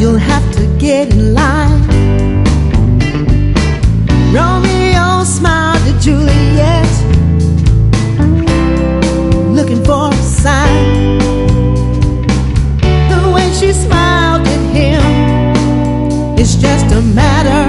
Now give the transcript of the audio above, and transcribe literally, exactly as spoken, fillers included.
you'll have to get in line. Romeo smiled at Juliet, looking for a sign. The way she smiled at him, it's just a matter